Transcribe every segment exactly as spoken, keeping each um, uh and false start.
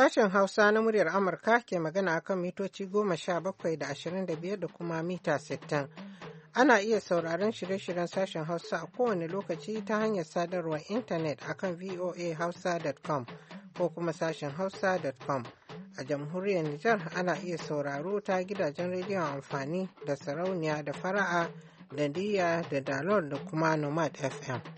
Sashen Hausa na muryar Amurka ke magana akan mitoci goma sha bakwai da ashirin da biyar da kuma mita sittin. Ana iya sauraron shirye-shiryen sashen Hausa a kowane lokaci ta hanyar sadarwar intanet akan voa hausa dot com ko kuma sashen hausa dot com. A jamhuriyar Nijar ana iya sauraro ta gidajen rediyon amfani da sarauniya da fara'a da diya da dalol da kuma nomad F M.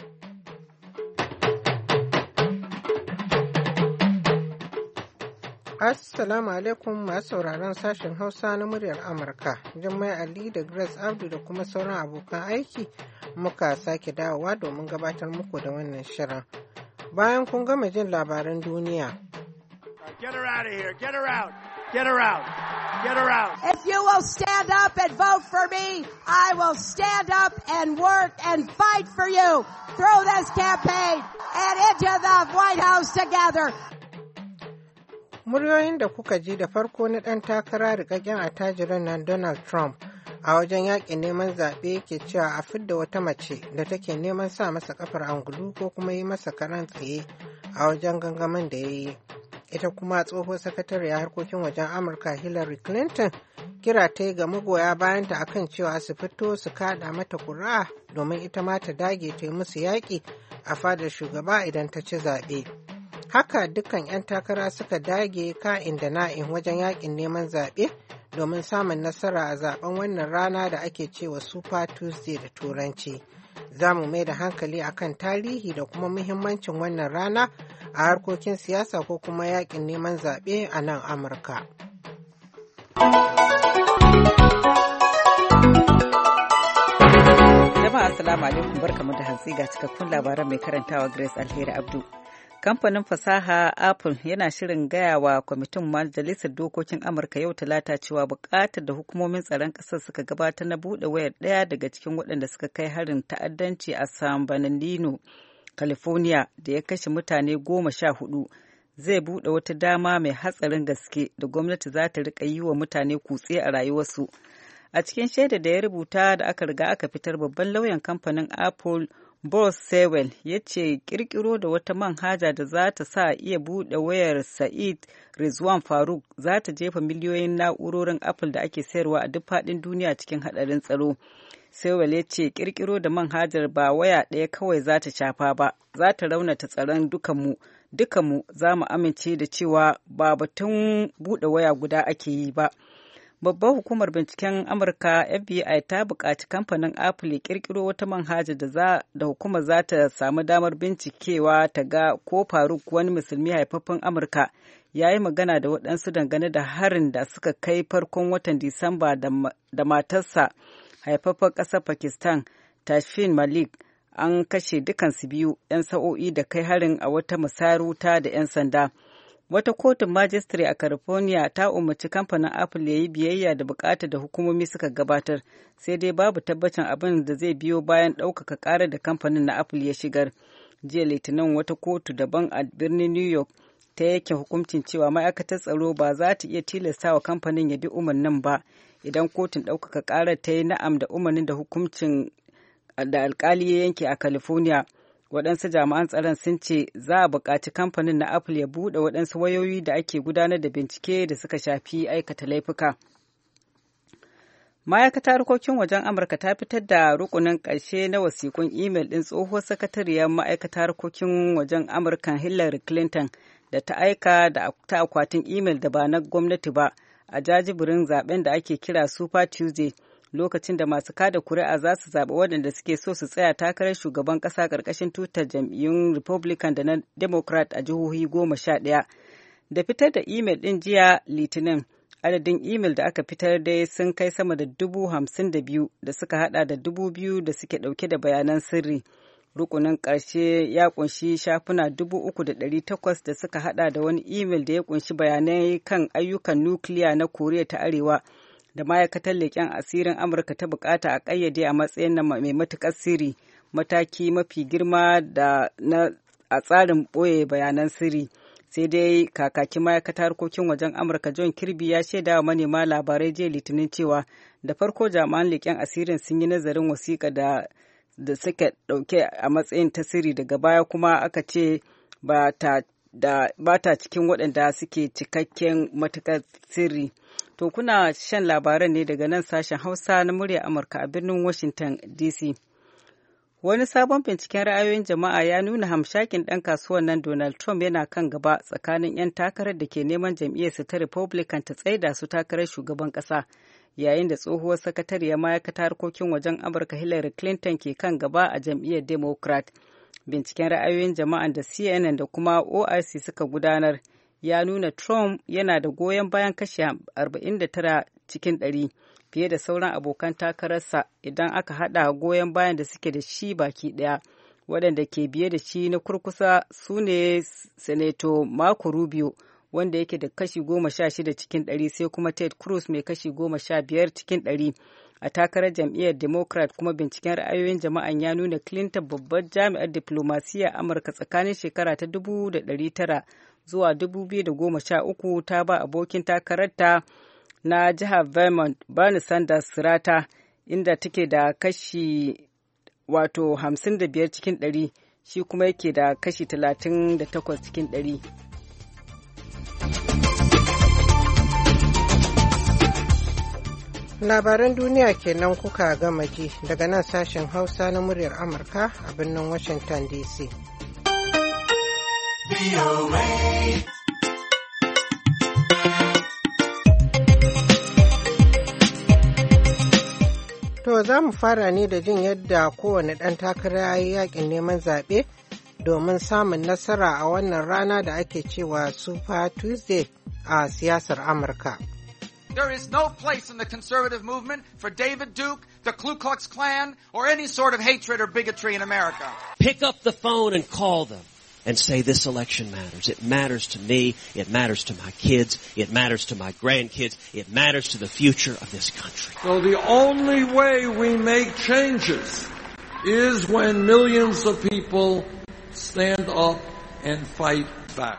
Assalamu alaikum masu sauraron sashen Hausa na muryar Amurka. Jummai Ali da Grace Abdu da kuma sauran abokan aiki muka sake dawowa domin gabatar muku da wannan shirin. Bayan kun gama jin labaran duniya. Get her out of here. Get her out. Get her out. Get her out. If you will stand up and vote for me, I will stand up and work and fight for you through this campaign and into the White House together. Muryoyin da kuka ji da farko na ɗan takara rikakken attajirin nan Donald Trump a wajen yaƙin neman zaɓe ke cewa a fidda wata mace da take neman sa masa kafar angulu ko kuma yi masa karan tsaye a wajen gangamin da ya yi. Ita kuma tsohon sakatariya harkokin wajen Amurka Hillary Clinton kira ta yi ga magoya bayanta akan cewa su fito su kaɗa mata ƙuri'a domin ita ma ta dage ta yi musu yaƙi a fadar shugaba idan ta ci zaɓe. Haka dukkan 'yan takara suka dage ka'in da na'in wajen yakin neman zaɓe domin samun nasara a zaben wannan rana da ake cewa Super Tuesday da Turanci. Za mu mai da hankali akan tarihi da kuma muhimmancin wannan rana a harkokin siyasa ko kuma yakin neman zaɓe a nan Amurka. Jama'a assalamu alaikum barkamu da hantsi ga cikakkun labaran mai karantawa Grace Alheri Abdu. Kamfanin fasaha Apple yana shirin gaya wa kwamitin Majalisar Dokokin Amurka yau Talata cewa bukatar da hukumomin tsaron ƙasar suka gabatar na buɗe wayar ɗaya daga cikin waɗanda suka kai harin ta'addanci a San Bernardino, California da ya kashe mutane goma sha hudu zai buɗe wata dama mai hatsarin gaske da gwamnati za ta riƙa yi wa mutane kutse a rayuwarsu. A cikin shaida da ya rubuta da aka riga aka fitar, babban lauyan kamfanin Apple Boss Sewell ya ce kirkiro da wata manhaja da za ta sa iya buɗe wayar Said Rizwan Faruk za ta jefa miliyoyin na'urorin Apple da ake sayarwa a duk faɗin duniya cikin haɗarin tsaro. Sewell ya ce kirkiro da manhajar ba waya ɗaya kawai za ta shafa ba, za ta raunata tsaron dukanmu. Dukanmu za mu amince da cewa ba batun buɗe waya guda ake yi ba. Babbar hukumar binciken Amurka F B I ta buƙaci kamfanin Apple ya ƙirƙiro wata manhaja da za da hukumar za ta samu damar bincikewa ta ga ko Faruk, wani musulmi haifaffen Amurka, ya yi magana da waɗansu dangane da harin da suka kai farkon watan Disamba da matarsa haifaffen ƙasar Pakistan, Tashfin Malik, an kashe dukansu biyu 'yan sa'o'i da kai harin a wata musayar wuta da 'yan sanda. Wata kotun majistare a California ta umarci kamfanin Apple ya yi biyayya da bukatar da hukumomi suka gabatar, sai dai babu tabbacin abin da zai biyo bayan ɗaukaka ƙarar da kamfanin na Apple ya shigar. Jiya Litinin wata kotu daban a birnin New York ta yanke hukuncin cewa ma'aikatar tsaro ba za ta iya tilasta wa kamfanin ya bi umarnin ba idan kotun ɗaukaka ƙarar ta yi na'am da umarnin da hukuncin da alkali ya yanke a California. Waɗansu jami'an tsaron sun ce za a buƙaci kamfanin na Apple ya buɗe waɗansu wayoyi da ake gudanar da bincike da suka shafi aikata laifuka. Ma'aikatar harkokin wajen Amurka ta fitar da rukunin ƙarshe na wasiƙun imel ɗin tsohuwar sakatariyar ma'aikatar harkokin wajen Amurka Hillary Clinton da ta aika da ta akwatin imel da ba na gwamnati ba a jajibirin zaben da ake kira Super Tuesday, lokacin da masu kada kuri'a za su zaɓi waɗanda suke so su tsaya takarar shugaban ƙasa ƙarƙashin tutar jam'iyyun Republican da na Democrat a jihohi goma sha ɗaya. Da fitar da imel ɗin jiya Litinin, adadin imel da aka fitar dai sun kai sama da dubu hamsin da biyu da suka hada da dubu biyu da suke ɗauke da bayanan sirri. Rukunin ƙarshe ya ƙunshi shafuna dubu uku da ɗari takwas da suka hada da wani imel da ya ƙunshi bayanai kan ayyukan nukiliya na Koriya ta Arewa da ma'aikatar leƙen asirin Amurka ta bukata a ƙayyade a matsayin na mai matuƙar sirri, mataki mafi girma da na a tsarin ɓoye bayanan sirri. Sai dai kakakin ma'aikatar harkokin wajen Amurka John Kirby ya shaida wa manema labarai jiya Litinin cewa da farko jami'an leƙen asirin sun yi nazarin wasiƙa da da suka ɗauke a matsayin ta sirri, daga baya kuma aka ce ba ta da bata cikin waɗanda suke cikakken matuƙar sirri. To kuna shan labaran ne daga nan sashen Hausa na murya Amurka a birnin Washington D C. Wani sabon binciken ra'ayoyin jama'a ya nuna hamshakin ɗan kasuwan nan Donald Trump yana kan gaba tsakanin 'yan takarar da ke neman jam'iyyarsa ta Republican ta tsaida su takarar shugaban ƙasa, yayin da tsohuwar sakatariyar ma'aikatar harkokin wajen Amurka Hillary Clinton ke kan gaba a jam'iyyar Democrat. Binciken ra'ayoyin jama'a da C N N da kuma O I C suka gudanar ya nuna Trump yana da goyon bayan kashi arba'in da tara cikin ɗari. Fiye da sauran abokan takararsa idan aka haɗa goyon bayan da suke da shi baki ɗaya. Waɗanda ke biye da shi na kurkusa su ne Senator Marco Rubio wanda yake da kashi goma sha shida cikin ɗari, sai kuma Ted Cruz mai kashi goma sha biyar cikin ɗari. A takarar jam'iyyar Democrat kuma binciken ra'ayoyin jama'an ya nuna Clinton babbar jami'ar diplomasiyya Amurka tsakanin shekara ta dubu da ɗari tara zuwa dubu biyu da goma sha uku ta ba abokin takararta na jihar Vermont Bernie Sanders rata, inda take da kashi wato hamsin da biyar cikin ɗari, shi kuma yake da kashi talatin da takwas cikin ɗari. Labaran duniya kenan kuka gama ji daga nan sashen Hausa na muryar Amurka a birnin Washington D C. To za mu fara ne da jin yadda kowane ɗan takara ya yi yakin neman zaɓe domin samun nasara a wannan rana da ake cewa Super Tuesday a siyasar Amurka. There is no place in the conservative movement for David Duke, the Ku Klux Klan, or any sort of hatred or bigotry in America. Pick up the phone and call them and say this election matters. It matters to me. It matters to my kids. It matters to my grandkids. It matters to the future of this country. So the only way we make changes is when millions of people stand up and fight back.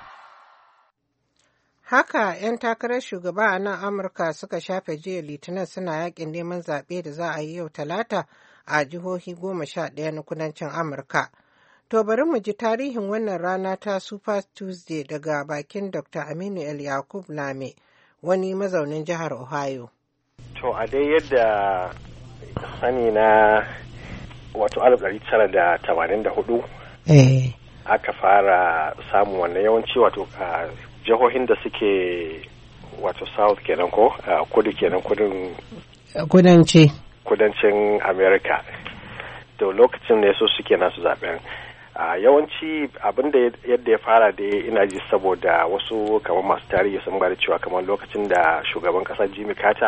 Haka 'yan takarar shugaba a nan Amurka suka shafe jiya Litinin suna yakin neman zaɓe da za a yi yau Talata a jihohi goma sha ɗaya na kudancin Amurka. To bari mu ji tarihin wannan rana ta Super Tuesday daga bakin Doctor Aminu El Yakub Lame, wani mazaunin jihar Ohio. To a dai yadda sani na wato alif ɗari tara da tamanin da hudu eh. aka fara samun wannan yawanci wato a jihohin da suke wato south kenan ko kudu kenan kudin kudanci kudancin America. To lokacin ne so suke nasu zaben. Uh, yawanci abinda yadda ya fara da ina ji saboda wasu kamar masu tarihi sun bada cewa kamar lokacin da shugaban kasar Jimmy Carter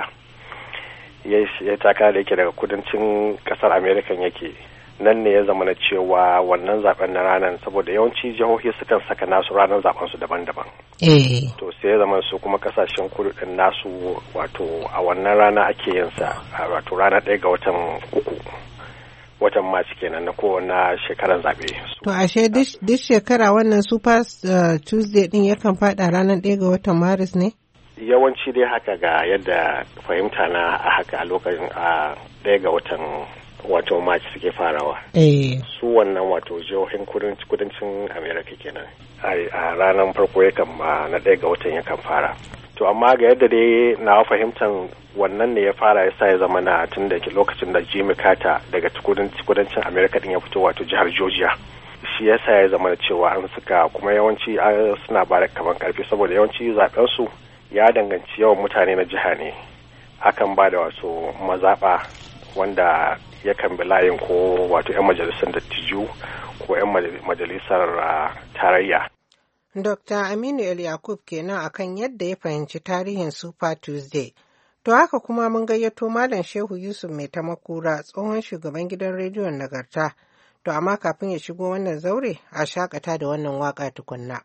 ya taka da yake daga kudancin kasar American yake, nan ne ya zama na cewa wannan zaben na ranar saboda yawanci jihohi sukan saka nasu ranar zaben su daban-daban. Eh. To sai ya zama su kuma kasashen kudu din nasu wato a wannan rana ake yin sa wato rana ɗaya ga watan uku. Watan Mac kenan na kowane shekarar zaɓe. To ashe duk shekara wannan Super uh, Tuesday din yakan faɗa ranar ɗaya ga watan Maris ne? Yawanci dai haka ga yadda fahimta na a haka a lokacin a ɗaya ga watan wato March suke farawa. Eh. Su wannan wato jihohin kudancin America kenan. A ranar farko yakan na ɗaya ga watan yakan fara. To amma ga yadda dai na fahimtar wannan ne ya fara ya sa ya zama na tun da lokacin da Jimmy Carter daga kudancin America din ya fito wato jihar Georgia. Shi ya sa ya zama da cewa an suka kuma yawanci suna ba da kaman karfi saboda yawanci zaben su ya danganci yawan mutane na jiha ne. Akan ba da wasu mazaɓa wanda yakan bi layin ko wato 'yan majalisar dattiju ko 'yan majalisar tarayya. Dokta Aminu El Yakub kenan akan yadda ya fahimci tarihin Super Tuesday. To haka kuma mun gayyato Malam Shehu Yusuf Mai Tamakura, tsohon shugaban gidan rediyon Nagarta. To amma kafin ya shigo wannan zaure a shakata da wannan waka tukunna.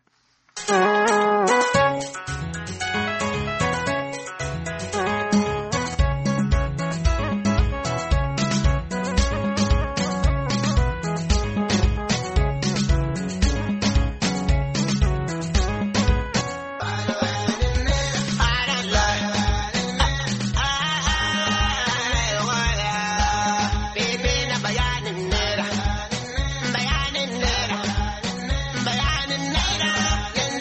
Bayanin naira, bayanin naira.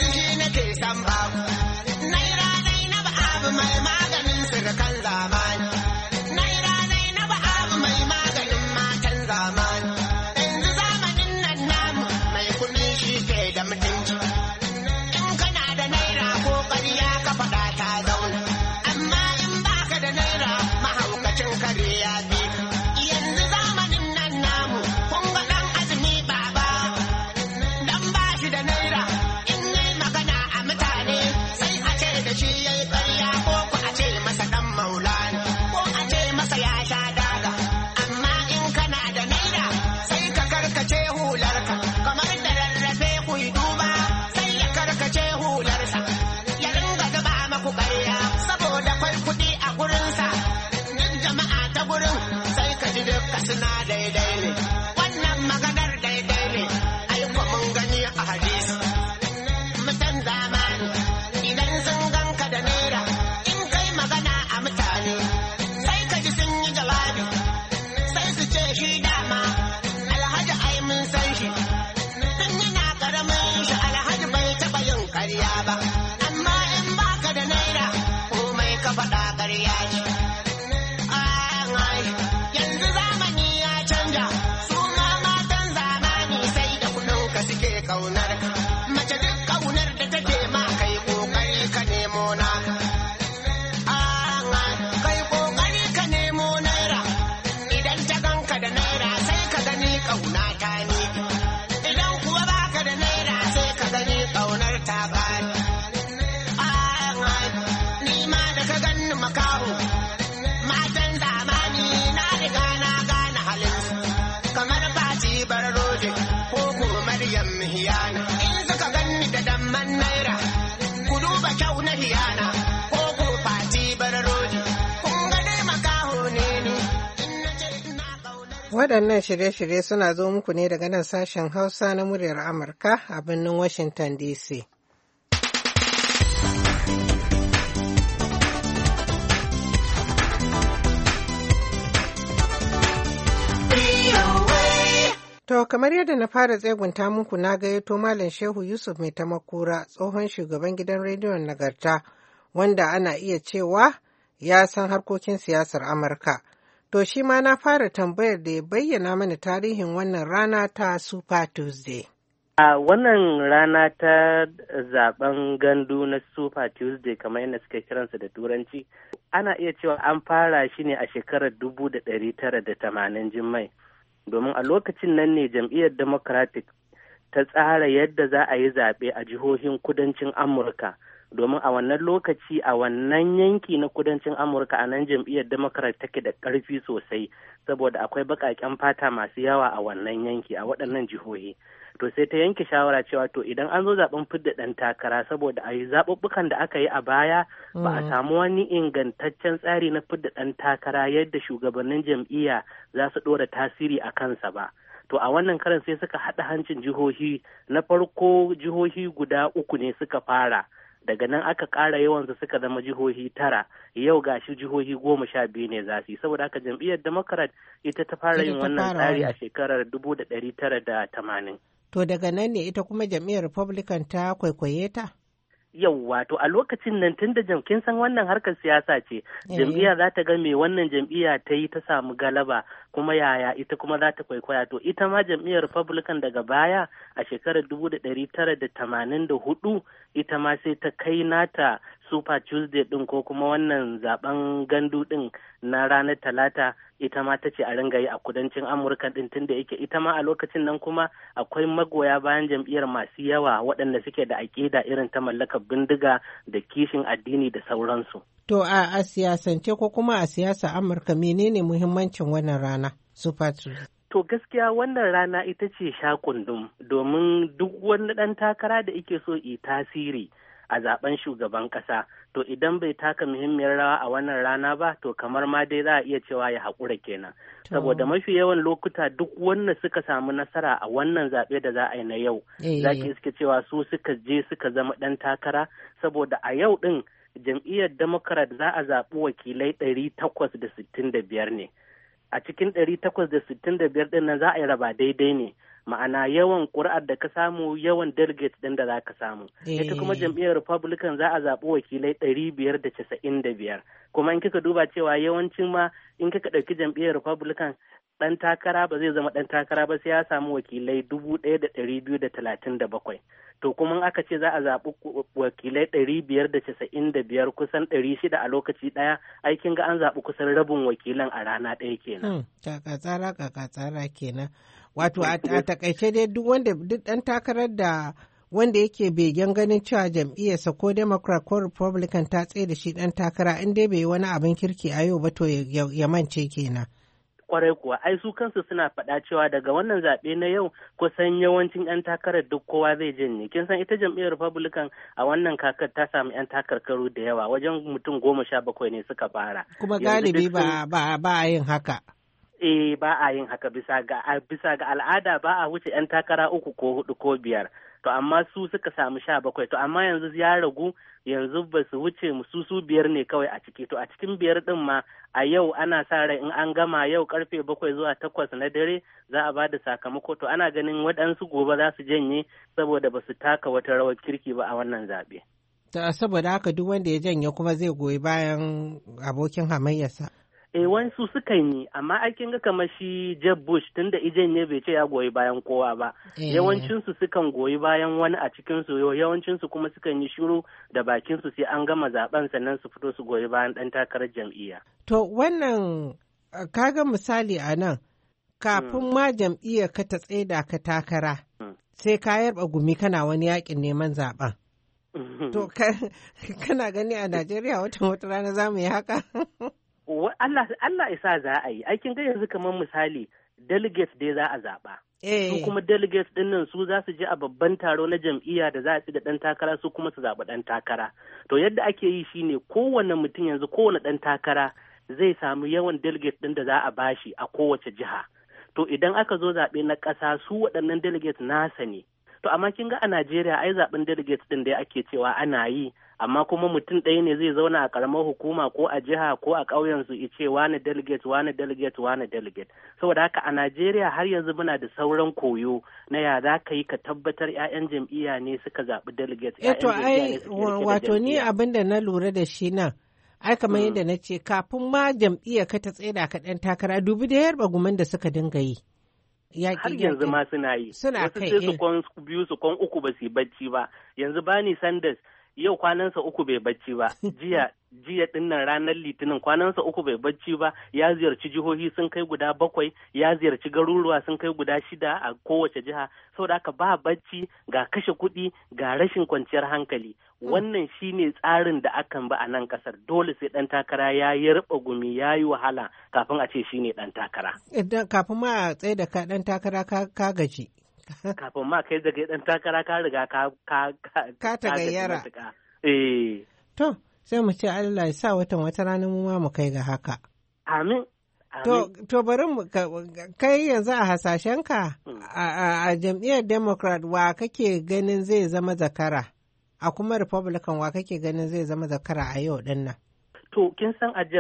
daidai ne, wannan maganar daidai ne, ai ko mun gani a hadisi. Mutan zamani idan sun ganka da naira, in kai magana a mutane, sai ka ji sun yi jawabi, sai su ce shi dama, alhaji ai mun san shi, tun yana ƙaramin shi alhaji bai taɓa yin ƙarya ba, amma in baka da naira, komai ka faɗa ƙarya ce. Waɗannan shirye-shirye suna zo muku ne daga nan sashen Hausa na muryar Amurka a birnin Washington D C. To, kamar yadda na fara tsegunta muku na gayyato Malam Shehu Yusuf Mai Tamakura, tsohon shugaban gidan rediyon Nagarta, wanda ana iya cewa ya san harkokin siyasar Amurka. To shi ma na fara tambayar da ya bayyana mana tarihin wannan rana ta Super Tuesday. A wannan rana ta zaben gandu na Super Tuesday kamar yadda suka kiransa da turanci, ana iya cewa an fara shi ne a shekarar dubu da ɗari tara da tamanin Jummai. Domin a lokacin nan ne jam'iyyar Democratic ta tsara yadda za a yi zaɓe a jihohin kudancin Amurka. Domin a wannan lokaci a wannan yanki na kudancin Amurka a nan jam'iyyar Democrat take da ƙarfi sosai saboda akwai baƙaƙen fata masu yawa a wannan yanki a waɗannan jihohi. To sai ta yanke shawara cewa to idan an zo zaɓen fidda ɗan takara saboda a yi zaɓuɓɓukan da aka yi a baya ba a samu wani ingantaccen tsari na fidda ɗan takara yadda shugabannin jam'iyya za su ɗora tasiri a kansa ba. To a wannan karan sai suka haɗa hancin jihohi, na farko jihohi guda uku ne suka fara. Daga nan aka ƙara yawansu suka zama jihohi tara, yau gashi jihohi goma sha biyu ne za su yi, saboda haka jam'iyyar Democrat ita ta fara yin wannan tsari a shekarar dubu da ɗari tara da tamanin. To daga nan ne ita kuma jam'iyyar Republican ta kwaikwaye ta? Yauwa, to a lokacin nan tun da kin san wannan harkar siyasa ce, jam'iyya za ta ga me wannan jam'iyya ta yi ta samu galaba kuma yaya ita kuma za ta kwaikwaya. To ita ma jam'iyyar Republican daga baya a shekarar dubu da ɗari tara da tamanin da hudu ita ma sai ta kai nata Super Tuesday ɗin ko kuma wannan zaben gandu ɗin na ranar Talata ita ma ta ce a ringa yi a kudancin Amurka ɗin tun da yake ita ma a lokacin nan kuma akwai magoya bayan jam'iyyar masu yawa waɗanda suke da aƙida irin ta mallakar bindiga da kishin addini da sauransu. To a, a siyasance ko kuma a siyasa Amurka menene muhimmancin wannan rana Super Tuesday? To gaskiya wannan rana ita ce shakundum domin duk wani ɗan takara da ike so yi tasiri a zaben shugaban ƙasa, to idan bai taka muhimmiyar rawa a wannan rana ba to kamar ma dai za a iya cewa ya haƙura kenan. Saboda mafi yawan lokuta duk wanda suka samu nasara a wannan zaɓe da za a yi na yau, za ki iske cewa su suka je suka zama ɗan takara, saboda a yau ɗin jam'iyyar Democrat za a zaɓi wakilai ɗari takwas da sittin da biyar ne. A cikin ɗari takwas da sittin da biyar ɗin nan za a yi raba daidai ne. Ma'ana yawan ƙuri'ar da ka samu yawan delegates ɗin da za ka samu. Ita kuma jam'iyyar Republican za a zaɓi wakilai ɗari biyar da casa'in da biyar. Kuma in kika duba cewa yawancin ma in kika ɗauki jam'iyyar Republican ɗan takara ba zai zama ɗan takara ba sai ya samu wakilai dubu ɗaya da ɗari biyu da talatin da bakwai. To kuma aka ce za a zaɓi wakilai ɗari biyar da casa'in da biyar kusan ɗari shida a lokaci ɗaya, aikin ga an zaɓi kusan rabin wakilan a rana ɗaya kenan. Kaka tsara kaka tsara kenan. Wato a takaice dai duk wanda duk ɗan takarar da wanda yake begen ganin cewa jam'iyyarsa ko Democrat ko Republican ta tsaye da shi ɗan takara in dai bai yi wani abin kirki a yau ba to ya mance kenan. Kwarai kuwa, ai su kansu suna faɗa cewa daga wannan zaɓe na yau kusan yawancin 'yan takarar duk kowa zai janye. Kin san ita jam'iyyar Republican a wannan kakar ta samu 'yan takarkaru da yawa wajen mutum goma sha bakwai ne suka fara. Kuma galibi ba a yin haka. Eh ba a yin haka bisa ga bisa ga al'ada ba a wuce 'yan takara uku ko hudu ko biyar. To amma su suka samu sha bakwai. To amma yanzu ya ragu yanzu ba su wuce su su biyar ne kawai a ciki. To a cikin biyar din ma a yau ana sa rai in an gama yau karfe bakwai zuwa takwas na dare za a ba da sakamako. To ana ganin waɗansu gobe za su janye saboda ba su taka wata rawar kirki ba a wannan zaɓe. Saboda haka duk wanda ya janye kuma zai goyi bayan abokin hamayyarsa. Eh wasu sukan yi amma aikin ga kamar shi Jeb Bush tunda ijen ne bai ce ya goyi bayan kowa ba. Eh. Yawancinsu sukan goyi bayan wani a cikinsu yawancinsu kuma sukan yi shiru da bakinsu sai an gama zaben sannan su fito su goyi bayan ɗan takarar jam'iyya. To wannan kaga misali a nan kafin ma jam'iyyar ka ta tsaida ka takara sai ka yarba gumi kana wani yakin neman zaben. To kana gani a Najeriya wata wata rana za mu yi haka? Allah Allah isa za a yi aikin ga yanzu kamar misali delegates dai za a zaɓa. Su kuma delegates ɗin nan su za su je a babban taro na jam'iyya da za a ci da ɗan takara su kuma su zaɓi ɗan takara. To yadda ake yi shine kowane mutum yanzu kowane ɗan takara zai samu yawan delegates ɗin da za a bashi a kowace jiha. To idan aka zo zaɓe na ƙasa su waɗannan delegates nasa ne. To amma kin ga a Najeriya ai zaɓen delegates ɗin da ake cewa ana yi amma kuma mutum ɗaya ne zai zauna a ƙaramar hukuma ko a jiha ko a ƙauyen su ce wani delegate wani delegate wani delegate saboda haka a Najeriya har yanzu muna da sauran koyo na ya za ka yi ka tabbatar 'ya'yan jam'iyya ne suka zaɓi delegate. Eh to ai wato ni abin da na lura da shi nan ai kamar yadda na ce kafin ma jam'iyya ka ta tsaida ka ɗan takara dubi da yarba guman da suka dinga yi. Har yanzu ma suna yi. Suna kai. Wasu sai su kwan biyu su kwan uku ba su yi bacci ba. Yanzu Bernie Sanders yau kwanansa uku bai bacci ba. Jiya jiya dinnan ranar Litinin kwanansa uku bai bacci ba. Ya ziyarci jihohi sun kai guda bakwai. Ya ziyarci garuruwa sun kai guda shida a kowace jiha. Saboda haka ba bacci ga kashe kuɗi ga rashin kwanciyar hankali. Wannan shine tsarin da akan ba a nan kasar dole sai ɗan takara ya yi riɓa gumi ya yi wahala kafin a ce shine ɗan takara. Idan kafin ma a tsaye da ka ɗan takara ka gaji. Kafin ma kai daga ɗan takara ka riga ka ka ka ta gayyara. Eh. To sai mu ce Allah ya sa watan wata rana mu ma mu kai ga haka. Amin. To, to bari mu kai yanzu a hasashenka a jam'iyyar Democrat wa kake ganin zai zama zakara? A kuma Republican wa kake ganin zai zama zakara a yau din nan? To, kin san a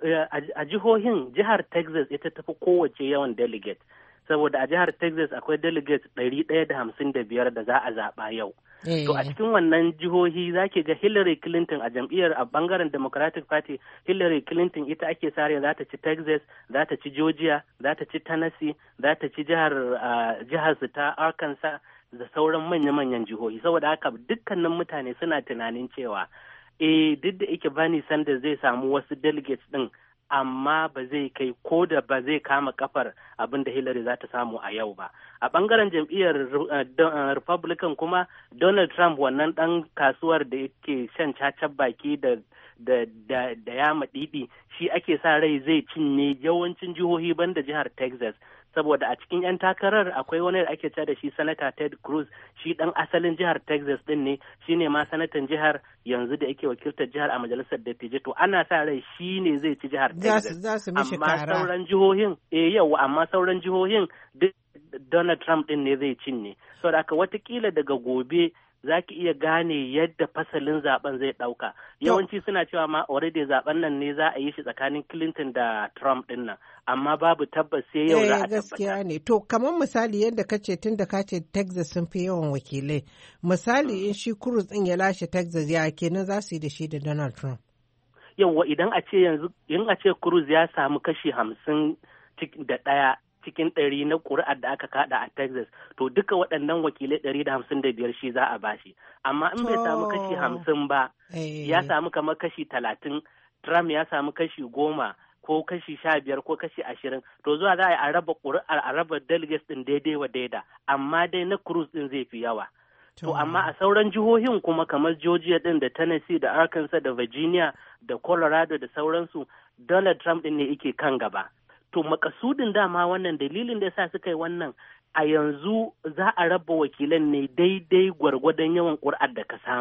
a jihohin jihar Texas ita tafi kowace yawan delegate. Saboda a jihar Texas akwai delegates ɗari ɗaya da hamsin da biyar da za a zaɓa yau. To a cikin wannan jihohi za ki ga Hillary Clinton a jam'iyyar a bangaren Democratic Party, Hillary Clinton ita ake sare za ta ci Texas, za ta ci Georgia, za ta ci Tennessee, za ta ci jihar jihar su ta Arkansas da sauran manya-manyan jihohi. Saboda haka dukkanin mutane suna tunanin cewa eh duk da yake Bernie Sanders zai samu wasu delegates din amma ba zai kai ko da ba zai kama kafar abin da Hillary za ta samu a yau ba. A ɓangaren jam'iyyar Republican kuma Donald Trump wannan ɗan kasuwar da yake shan cacar baki da da da da ya maɗiɗi shi ake sa rai zai cinye yawancin jihohi banda jihar Texas. Saboda a cikin 'yan takarar akwai wani da ake cewa da shi Sanata Ted Cruz shi ɗan asalin jihar Texas ɗin ne shi ne ma sanatan jihar yanzu da yake wakiltar jihar a majalisar dattijai to ana sa rai shi ne zai ci jihar Texas. Amma sauran jihohin eh yau amma sauran jihohin duk Donald Trump ɗin ne zai cinye. Saboda haka watakila daga gobe za ki iya gane yadda fasalin zaben zai ɗauka. Yawanci suna cewa ma already zaben nan ne za a yi shi tsakanin Clinton da Trump ɗin nan, amma babu tabbas sai yau za a tabbata. Gaskiya ne. To kamar misali yadda ka ce tun da ka ce Texas sun fi yawan wakilai. Misali in shi Cruz ɗin ya lashe Texas ya kenan za su yi da shi da Donald Trump. Yawwa idan a ce yanzu in a ce Cruz ya samu kashi hamsin da ɗaya cikin ɗari na ƙuri'ar da aka kaɗa a Texas, to duka waɗannan wakilai ɗari da hamsin da biyar shi za a bashi. Amma in bai samu kashi hamsin ba, ya samu kamar kashi talatin, Trump ya samu kashi goma ko kashi sha biyar ko kashi ashirin, to zuwa za a raba ƙuri'ar a raba delegates ɗin daidai wa daida, amma dai na Cruz ɗin zai fi yawa. To amma a sauran jihohin kuma kamar Georgia ɗin da Tennessee da Arkansas da Virginia da Colorado da sauransu, Donald Trump ɗin ne yake kan gaba. To makasudin dama wannan dalilin da yasa suka yi wannan a yanzu za a raba wakilan ne daidai gwargwadon yawan ƙuri'ar da ka samu.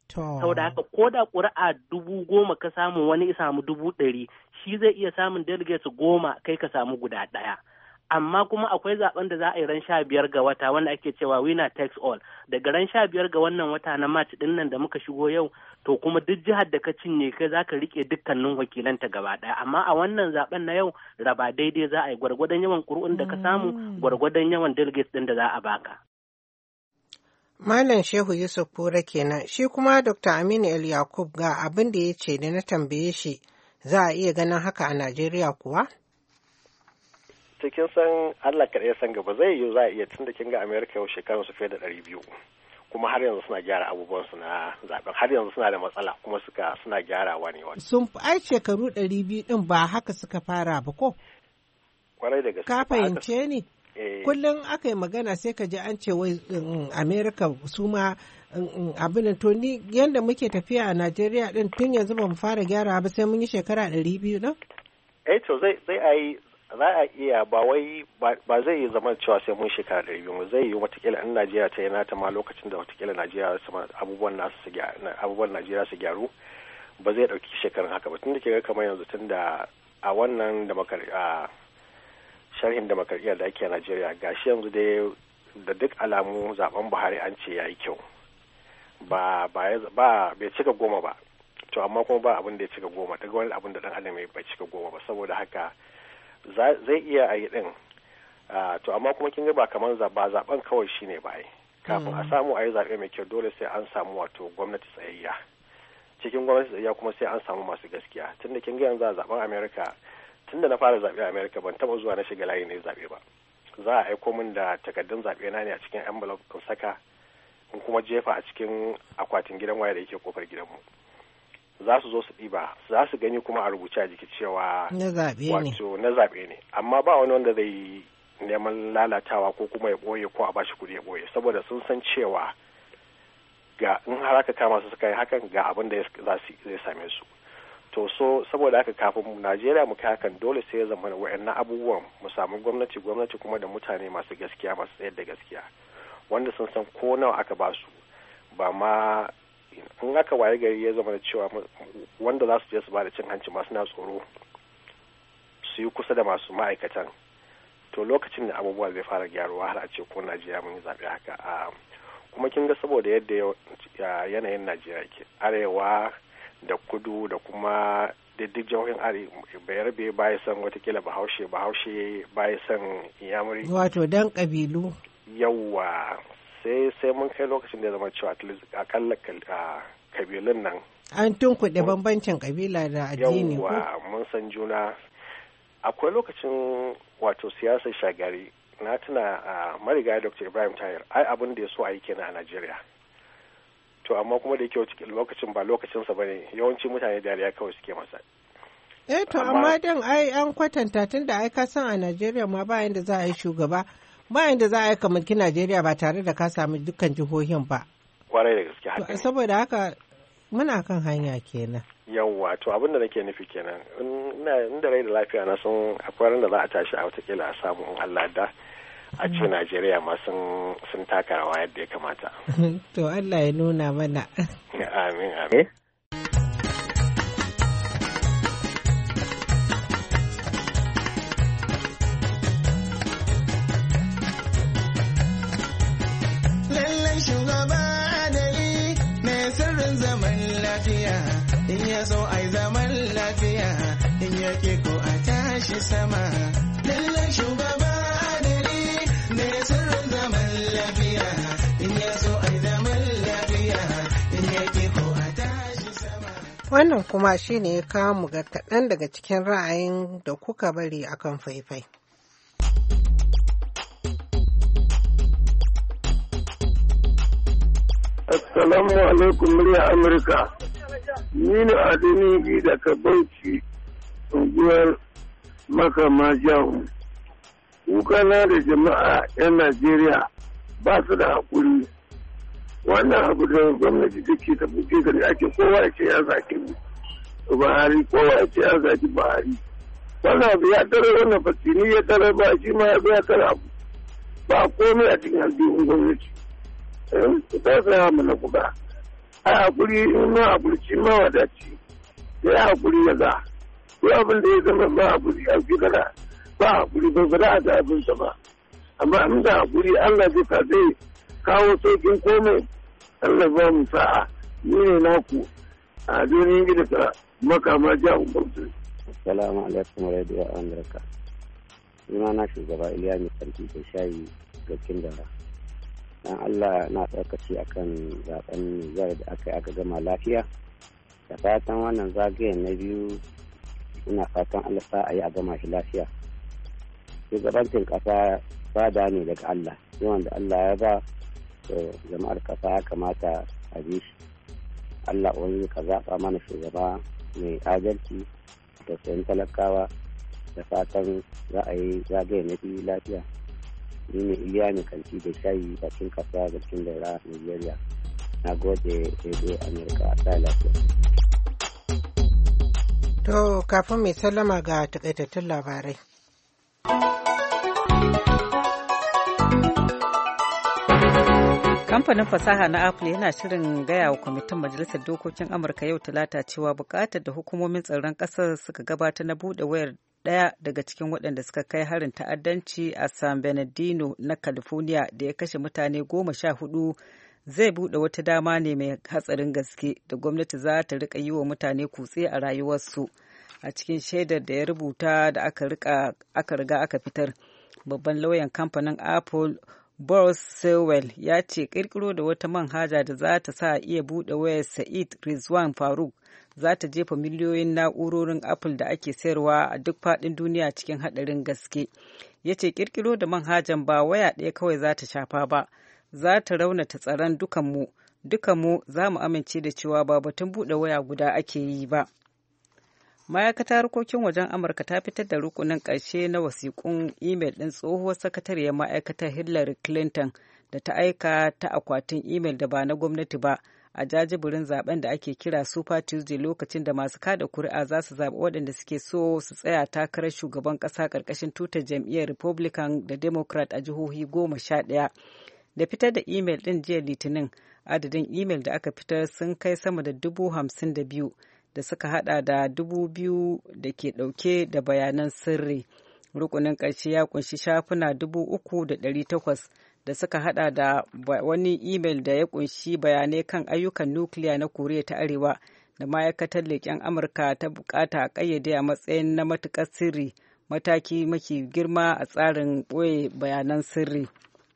Saboda haka ko da ƙuri'a dubu goma ka samu wani ya samu dubu ɗari, shi zai iya samun delegates goma kai ka samu guda ɗaya. Amma kuma akwai zaben da za a yi ran sha biyar ga wata wanda ake cewa winner takes all. Daga ran sha biyar ga wannan wata na March ɗin nan da muka shigo yau, to kuma duk jihar da ka cinye kai za ka riƙe dukkanin wakilanta gaba ɗaya. Amma a wannan zaben na yau raba daidai za a yi, gwargwadon yawan ƙuri'un da ka samu gwargwadon yawan delegates ɗin da za a baka. Malam Shehu Yusuf Kura kenan, shi kuma Doctor Aminu El Yakub ga abin da ya ce da na tambaye shi, za a iya ganin haka a Najeriya kuwa? Cikin san Allah kaɗai san gaba zai yi za a iya tun da kin ga Amerika yau shekaru su fiye da ɗari biyu, kuma har yanzu suna gyara abubuwansu na zaben, har yanzu suna da matsala kuma suka suna gyarawa ne wani. Sun ai shekaru ɗari biyu ɗin ba haka suka fara ba ko? Kwarai da gaske. Ka fahimce ni? Kullum aka yi magana sai ka ji an ce wai Amerika su ma abin to ni yadda muke tafiya a Najeriya din tun yanzu ba mu fara gyara ba sai mun yi shekara ɗari biyu ɗin? Eh to zai zai a yi za a iya ba wai ba zai yi zama cewa sai mun shekara ɗari biyu zai yi watakila in Najeriya ta yi nata ma lokacin da watakila Najeriya abubuwan nasu su abubuwan Najeriya su gyaru ba zai ɗauki shekarun haka ba tun da ke ga kamar yanzu tun da a wannan da sharhin demokradiyyar da ake a Najeriya gashi yanzu dai da duk alamu zaben Buhari an ce yayi kyau ba ba ba bai cika goma ba to amma kuma ba abin da ya cika goma daga wani abin da dan adam bai cika goma ba saboda haka zai iya a yi din to amma kuma kin ga ba kamar ba zaben kawai shine ba ai kafin a samu a yi zaɓe mai kyau dole sai an samu wato gwamnati tsayayya cikin gwamnati tsayayya kuma sai an samu masu gaskiya tunda kin ga yanzu a zaben America tun da na fara zaɓe a Amerika ban taɓa zuwa na shiga layi ne zaɓe ba. Za a aiko min da takardun zaɓe na ne a cikin envelope in saka in kuma jefa a cikin akwatin gidan waya da yake kofar gidanmu. Za su zo su ɗiba, za su gani kuma a rubuce a jiki cewa na zaɓe ne. Wato na zaɓe ne. Amma ba wani wanda zai neman lalatawa ko kuma ya ɓoye ko a bashi kuɗi ya ɓoye saboda sun san cewa ga in har aka kama su suka yi hakan ga abin da zai same su. To so saboda haka kafin Najeriya mu kai hakan dole sai ya zama wa'annan abubuwan mu samu gwamnati gwamnati kuma da mutane masu gaskiya masu tsayar da gaskiya wanda sun san ko nawa aka ba su ba ma in aka waye gari ya zama da cewa wanda za su je su ba da cin hanci masu na tsoro su yi kusa da masu ma'aikatan to lokacin da abubuwa zai fara gyaruwa har a ce ko Najeriya mun yi zaɓe haka a kuma kin ga saboda yadda yanayin Najeriya ke arewa da kudu da kuma duk jihohin bayarbe baya son watakila bahaushe bahaushe baya son iyamuri wato dan kabilu yawa sai sai mun kai lokacin da ya zama cewa akalla kabilun nan an tunkuɗe bambancin kabila da addini ko yawa mun san juna akwai lokacin wato siyasar shagari na tuna marigayi Doctor Ibrahim Tahir ai abin da ya so a yi kenan a Najeriya to amma kuma da yake lokacin ba lokacinsa ba ne yawanci mutane dariya kawai suke masa. Eh to amma dan ai an kwatanta tun da ai ka san a Najeriya ma ba yanda za a yi shugaba ba yanda za a yi kamar ki Najeriya ba tare da ka samu dukkan jihohin ba. Kwarai da gaske haka. To saboda haka muna kan hanya kenan. Yawwa to abin da nake nufi kenan in da rai da lafiya na san akwai ran da za a tashi a watakila a samu in Allah da. A ce Najeriya ma sun taka rawa yadda ya kamata. To Allah ya nuna mana. Amin, amin. Lallan shugaba adali mai sirrin zaman lafiya, in ya so ai zaman lafiya, in ya ke ko a tashi sama. Lallan shugaba Wannan kuma shi ne ya kawo mu ga kaɗan daga cikin ra'ayin da kuka bari akan faifai. Assalamu alaikum murya Amurka. Ni ne Adini daga Bauchi, unguwar Makama Jahu. Kukana da jama'a 'yan Najeriya ba su da haƙuri. Wannan abu da gwamnati take ta buke gari ake kowa ya ce ya zaki Buhari, kowa ya ce ya zaki Buhari. Wannan abu ya tare wannan fasini ya tare ba shi ma ya tare abu. Ba komai a cikin aljihun gwamnati. Ku ta saya mana kuɗa. a hakuri in ma hakurci mawadaci da ya hakuri ya za ko abin da ya zama ba hakuri a gidana ba hakuri ba ba za a ga abinsa ba amma in da hakuri Allah zai ka zai kawo saukin komai Allah ba mu sa'a ni ne naku a donin gida ka makama ja ubansu. Assalamu alaikum radio Amurka. Ina na shugaba Iliya mai sarki da shayi ga kindara. Dan Allah na tsarkaci akan zaben Nijar da aka aka gama lafiya. Da fatan wannan zagayen na biyu ina fatan Allah sa a yi a gama shi lafiya. Shugabancin kasa bada ne daga Allah. Yawan da Allah ya ba jama'ar kasa ya kamata a bi shi. Allah wani ka zaɓa mana shugaba mai adalci da sayan talakawa da fatan za a yi zagaye na biyu lafiya. Ni ne Iliya mai kanti da shayi bakin kasa da cikin daura Nigeria. Na gode Radio America a lafiya. To kafin mai sallama ga takaitattun labarai. Kamfanin fasaha na Apple yana shirin gaya wa kwamitin Majalisar Dokokin Amurka yau Talata cewa bukatar da hukumomin tsaron ƙasar suka gabata na buɗe wayar ɗaya daga cikin waɗanda suka kai harin ta'addanci a San Bernardino na California da ya kashe mutane goma sha hudu zai buɗe wata dama ne mai hatsarin gaske da gwamnati za ta riƙa yi wa mutane kutse a rayuwarsu. A cikin shaidar da ya rubuta da aka riga aka fitar, babban lauyan kamfanin Apple Boris Sewell ya ce kirkiro da wata manhaja da za ta sa iya buɗe wayar Said Rizwan Faruk za ta jefa miliyoyin na'urorin Apple da ake sayarwa a duk faɗin duniya cikin haɗarin gaske. Ya ce kirkiro da manhajan ba waya ɗaya kawai za ta shafa ba, za ta raunata tsaron dukanmu, dukanmu za mu amince da cewa ba batun buɗe waya guda ake yi ba. Ma'aikatar harkokin wajen Amurka ta fitar da rukunin ƙarshe na wasiƙun imel ɗin tsohuwar sakatariyar ma'aikatar Hillary Clinton da ta aika ta akwatin imel da ba na gwamnati ba a jajibirin zaben da ake kira Super Tuesday, lokacin da masu kada kuri'a za su zaɓi waɗanda suke so su tsaya takarar shugaban ƙasa ƙarƙashin tutar jam'iyyar Republican da Democrat a jihohi goma sha ɗaya. Da fitar da imel ɗin jiya Litinin, adadin imel da aka fitar sun kai sama da dubu hamsin da biyu. Da suka hada da dubu biyu da ke dauke da bayanan sirri. Rukunin ƙarshe ya kunshi shafuna dubu uku da ɗari takwas da suka hada da wani imel da ya kunshi bayanai kan ayyukan nukiliya na Koriya ta Arewa da ma'aikatar leƙen Amurka ta bukata a ƙayyade a matsayin na matuƙar sirri, mataki mafi girma a tsarin ɓoye bayanan sirri.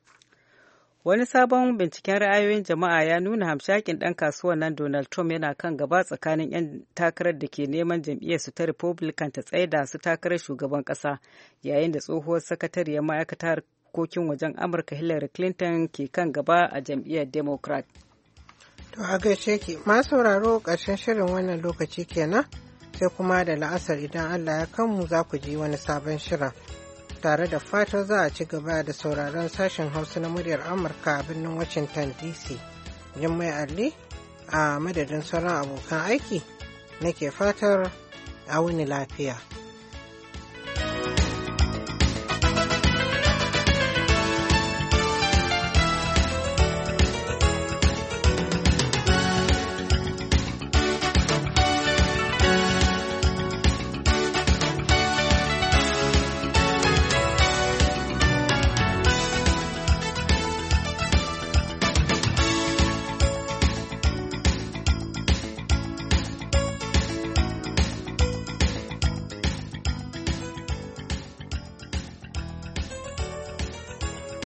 Wani sabon binciken ra'ayoyin jama'a ya nuna hamshakin ɗan kasuwan nan Donald Trump yana kan gaba tsakanin 'yan takarar da ke neman jam'iyyarsu ta Republican ta tsaida su takarar shugaban ƙasa, yayin da tsohuwar sakatariyar ma'aikatar harkokin wajen Amurka Hillary Clinton ke kan gaba a jam'iyyar Democrat. To a gaishe ki, ma sauraro ƙarshen shirin wannan lokaci kenan, sai kuma da la'asar idan Allah ya kanmu za ku ji wani sabon shirin. Tare da fatan za a ci gaba da sauraron sashen Hausa na muryar Amurka a birnin Washington D C. Jummai Ali a madadin sauran abokan aiki nake fatar a wuni lafiya.